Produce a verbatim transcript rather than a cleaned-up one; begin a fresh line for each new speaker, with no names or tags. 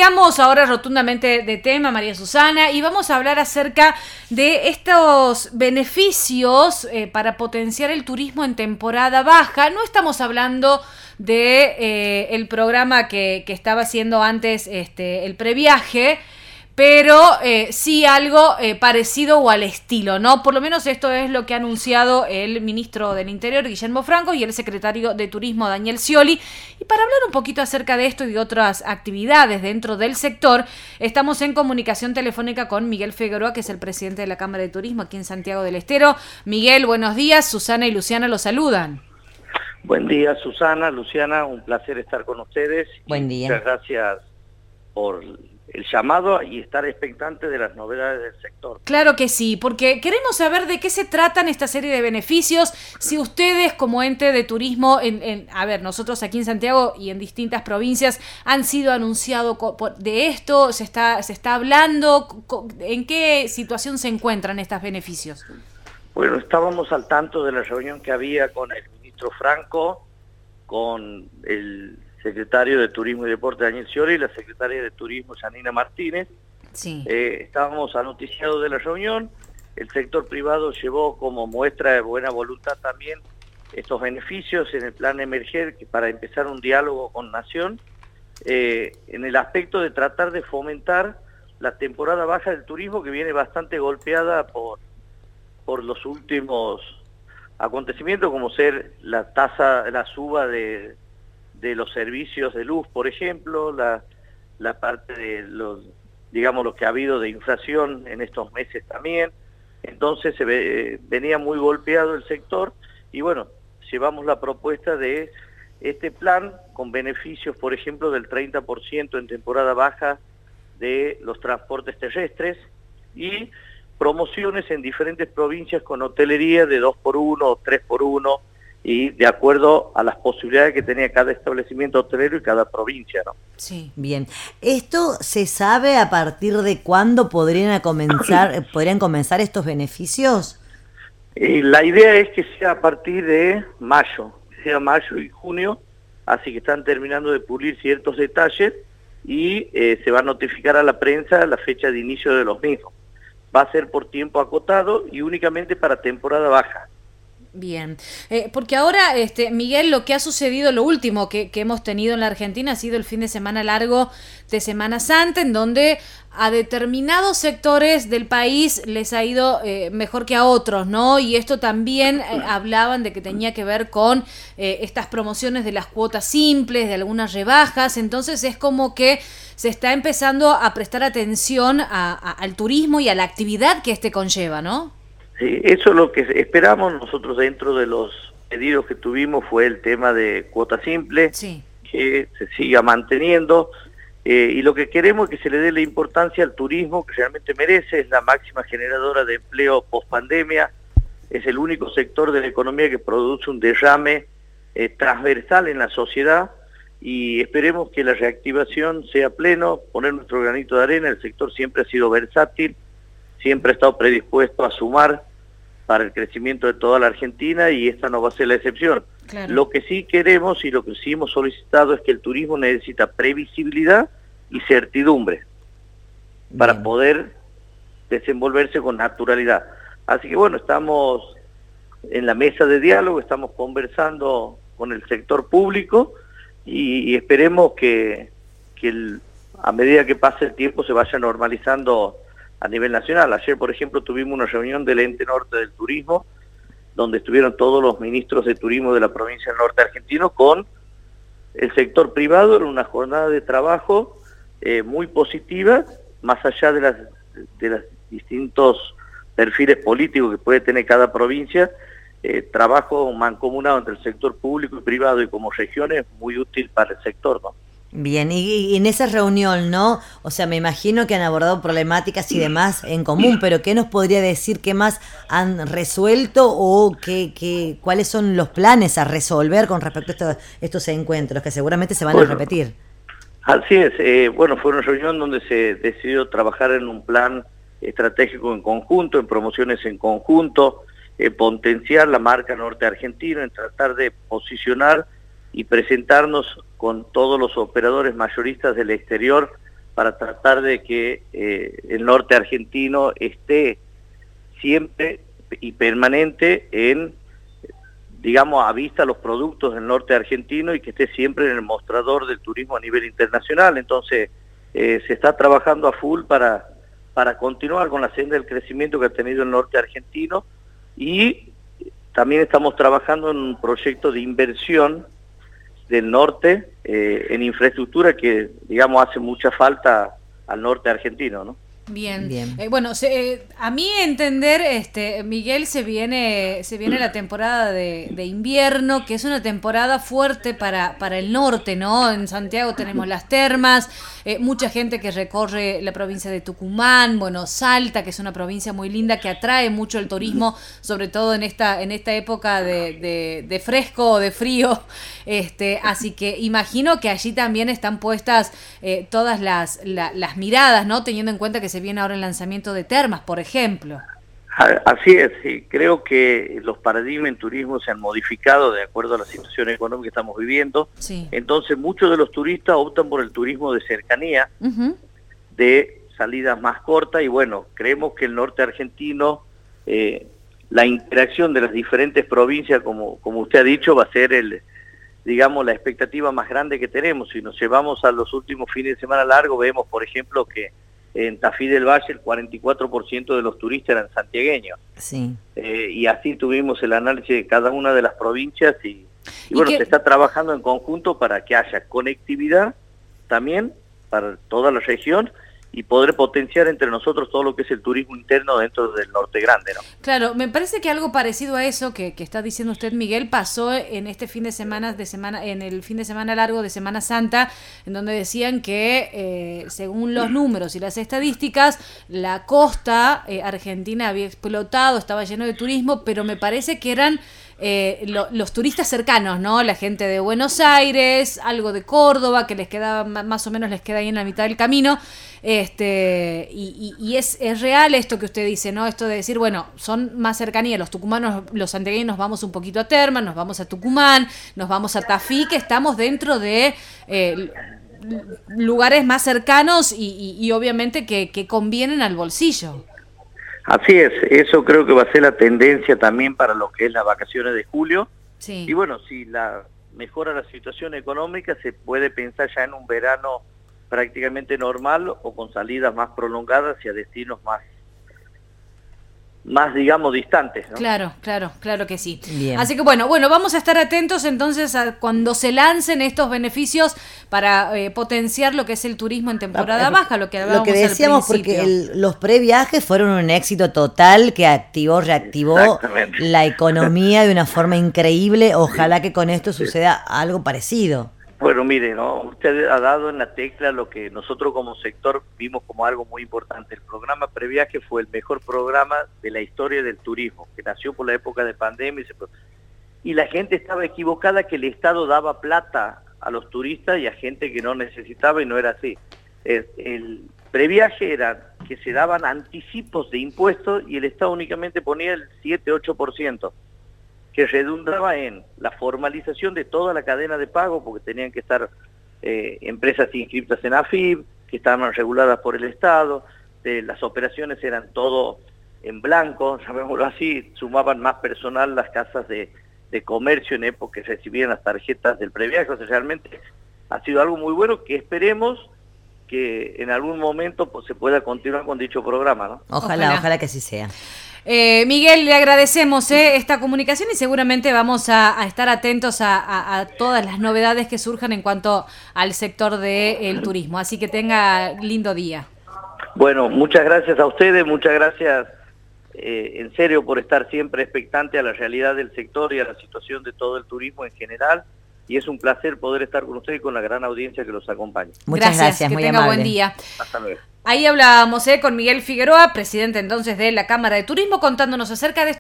cambiamos ahora rotundamente de tema, María Susana, y vamos a hablar acerca de estos beneficios eh, para potenciar el turismo en temporada baja. No estamos hablando de eh, el programa que, que estaba haciendo antes este, el previaje, pero eh, sí algo eh, parecido o al estilo, ¿no? Por lo menos esto es lo que ha anunciado el ministro del Interior, Guillermo Franco, y el secretario de Turismo, Daniel Scioli. Y para hablar un poquito acerca de esto y de otras actividades dentro del sector, estamos en comunicación telefónica con Miguel Figueroa, que es el presidente de la Cámara de Turismo aquí en Santiago del Estero. Miguel, buenos días. Susana y Luciana lo saludan.
Buen día, Susana, Luciana, un placer estar con ustedes.
Buen día.
Muchas gracias por el llamado y estar expectante de las novedades del sector.
Claro que sí, porque queremos saber de qué se tratan esta serie de beneficios, si ustedes como ente de turismo, en, en, a ver, nosotros aquí en Santiago y en distintas provincias han sido anunciados de esto, se está, se está hablando, ¿en qué situación se encuentran estos beneficios?
Bueno, estábamos al tanto de la reunión que había con el ministro Franco, con el secretario de Turismo y Deporte Daniel Scioli y la secretaria de Turismo Janina Martínez.
Sí.
Eh, estábamos anoticiados de la reunión, el sector privado llevó como muestra de buena voluntad también estos beneficios en el plan Emerger para empezar un diálogo con Nación, eh, en el aspecto de tratar de fomentar la temporada baja del turismo que viene bastante golpeada por, por los últimos acontecimientos, como ser la tasa, la suba de de los servicios de luz, por ejemplo, la, la parte de los, digamos, lo que ha habido de inflación en estos meses también. Entonces se ve, venía muy golpeado el sector y bueno, llevamos la propuesta de este plan con beneficios, por ejemplo, del treinta por ciento en temporada baja de los transportes terrestres y promociones en diferentes provincias con hotelería de dos por uno o tres por uno, y de acuerdo a las posibilidades que tenía cada establecimiento hotelero y cada provincia, ¿no?
Sí. Bien. ¿Esto se sabe a partir de cuándo podrían comenzar, podrían comenzar estos beneficios?
Eh, la idea es que sea a partir de mayo, sea mayo y junio, así que están terminando de pulir ciertos detalles y eh, se va a notificar a la prensa la fecha de inicio de los mismos. Va a ser por tiempo acotado y únicamente para temporada baja.
Bien, eh, porque ahora, este, Miguel, lo que ha sucedido, lo último que, que hemos tenido en la Argentina ha sido el fin de semana largo de Semana Santa, en donde a determinados sectores del país les ha ido eh, mejor que a otros, ¿no? Y esto también eh, hablaban de que tenía que ver con eh, estas promociones de las cuotas simples, de algunas rebajas, entonces es como que se está empezando a prestar atención a, a, al turismo y a la actividad que este conlleva, ¿no?
Sí, eso es lo que esperamos nosotros dentro de los pedidos que tuvimos, fue el tema de cuota simple,
sí,
que se siga manteniendo, eh, y lo que queremos es que se le dé la importancia al turismo que realmente merece, es la máxima generadora de empleo post pandemia, es el único sector de la economía que produce un derrame eh, transversal en la sociedad, y esperemos que la reactivación sea pleno, poner nuestro granito de arena. El sector siempre ha sido versátil, siempre ha estado predispuesto a sumar para el crecimiento de toda la Argentina y esta no va a ser la excepción.
claro.
Lo que sí queremos y lo que sí hemos solicitado es que el turismo necesita previsibilidad y certidumbre para
Bien.
poder desenvolverse con naturalidad. Así que bueno, estamos en la mesa de diálogo, estamos conversando con el sector público y, y esperemos que, que el, a medida que pase el tiempo se vaya normalizando a nivel nacional. Ayer, por ejemplo, tuvimos una reunión del Ente Norte del Turismo, donde estuvieron todos los ministros de turismo de la provincia del norte argentino con el sector privado, en una jornada de trabajo eh, muy positiva, más allá de las de los distintos perfiles políticos que puede tener cada provincia, eh, trabajo mancomunado entre el sector público y privado y como regiones muy útil para el sector, ¿no?
Bien, y, y en esa reunión, ¿no? O sea, me imagino que han abordado problemáticas y demás en común, pero ¿qué nos podría decir? ¿Qué más han resuelto o qué, qué, cuáles son los planes a resolver con respecto a estos, estos encuentros que seguramente se van
bueno,
a repetir?
Así es. Eh, bueno, fue una reunión donde se decidió trabajar en un plan estratégico en conjunto, en promociones en conjunto, eh, potenciar la marca norte argentino, en tratar de posicionar y presentarnos con todos los operadores mayoristas del exterior para tratar de que eh, el norte argentino esté siempre y permanente en, digamos, a vista los productos del norte argentino y que esté siempre en el mostrador del turismo a nivel internacional. Entonces, eh, se está trabajando a full para, para continuar con la senda del crecimiento que ha tenido el norte argentino, y también estamos trabajando en un proyecto de inversión del norte eh, en infraestructura que, digamos, hace mucha falta al norte argentino, ¿no?
Bien,
Bien.
Eh, bueno, se, eh, a mi entender, este Miguel, se viene se viene la temporada de, de invierno, que es una temporada fuerte para, para el norte, ¿no? En Santiago tenemos las termas, eh, mucha gente que recorre la provincia de Tucumán, bueno, Salta, que es una provincia muy linda que atrae mucho el turismo, sobre todo en esta en esta época de, de, de fresco o de frío, este, así que imagino que allí también están puestas eh, todas las, la, las miradas, ¿no? Teniendo en cuenta que se viene ahora el lanzamiento de termas, por ejemplo.
Así es, sí. Creo que los paradigmas en turismo se han modificado de acuerdo a la situación económica que estamos viviendo.
Sí.
Entonces muchos de los turistas optan por el turismo de cercanía, uh-huh. de salidas más cortas, y bueno, creemos que el norte argentino, eh, la interacción de las diferentes provincias, como, como usted ha dicho, va a ser el, digamos, la expectativa más grande que tenemos. Si nos llevamos a los últimos fines de semana largos, vemos, por ejemplo, que en Tafí del Valle el cuarenta y cuatro por ciento de los turistas eran santiagueños.
Sí.
Eh, y así tuvimos el análisis de cada una de las provincias y, y, ¿Y bueno, que... se está trabajando en conjunto para que haya conectividad también para toda la región y poder potenciar entre nosotros todo lo que es el turismo interno dentro del norte grande, ¿no?
Claro, me parece que algo parecido a eso que, que está diciendo usted, Miguel, pasó en este fin de semana, de semana, en el fin de semana largo de Semana Santa, en donde decían que, eh, según los números y las estadísticas, la costa eh, argentina había explotado, estaba lleno de turismo, pero me parece que eran Eh, lo, los turistas cercanos, ¿no? La gente de Buenos Aires, algo de Córdoba, que les quedaba, más o menos les queda ahí en la mitad del camino, este y, y, y es, es real esto que usted dice, ¿no? Esto de decir, bueno, son más cercanías, los tucumanos, los santiagueños nos vamos un poquito a Termas, nos vamos a Tucumán, nos vamos a Tafí, que estamos dentro de eh, lugares más cercanos y, y, y obviamente que, que convienen al bolsillo.
Así es, eso creo que va a ser la tendencia también para lo que es las vacaciones de julio.
Sí.
Y bueno, si la mejora la situación económica, se puede pensar ya en un verano prácticamente normal o con salidas más prolongadas hacia destinos más, más digamos, distantes, ¿no?
Claro, claro, claro que sí.
Bien.
Así que bueno, bueno, vamos a estar atentos entonces a cuando se lancen estos beneficios para eh, potenciar lo que es el turismo en temporada
no,
baja, lo que hablábamos
Lo que decíamos,
al principio.
porque el, los previajes fueron un éxito total que activó, reactivó la economía de una forma increíble. Ojalá que con esto suceda algo parecido.
Bueno, mire, ¿no? Usted ha dado en la tecla lo que nosotros como sector vimos como algo muy importante. El programa Previaje fue el mejor programa de la historia del turismo, que nació por la época de pandemia. Y, se... y la gente estaba equivocada que el Estado daba plata a los turistas y a gente que no necesitaba, y no era así. El, el Previaje era que se daban anticipos de impuestos y el Estado únicamente ponía el siete ocho por ciento. Que redundaba en la formalización de toda la cadena de pago, porque tenían que estar eh, empresas inscritas en A F I B, que estaban reguladas por el Estado, de, las operaciones eran todo en blanco, llamémoslo así, sumaban más personal las casas de, de comercio en época que recibían las tarjetas del previaje. O sea, realmente ha sido algo muy bueno que esperemos que en algún momento pues, se pueda continuar con dicho programa, ¿no?
Ojalá, ojalá, ojalá que así sea.
Eh, Miguel, le agradecemos eh, esta comunicación y seguramente vamos a, a estar atentos a, a, a todas las novedades que surjan en cuanto al sector del turismo. Así que tenga lindo día.
Bueno, muchas gracias a ustedes, muchas gracias eh, en serio por estar siempre expectante a la realidad del sector y a la situación de todo el turismo en general. Y es un placer poder estar con ustedes y con la gran audiencia que los acompaña.
Muchas gracias, gracias
que
muy
tenga
amable.
Buen día.
Hasta luego.
Ahí hablábamos eh, con Miguel Figueroa, presidente entonces de la Cámara de Turismo, contándonos acerca de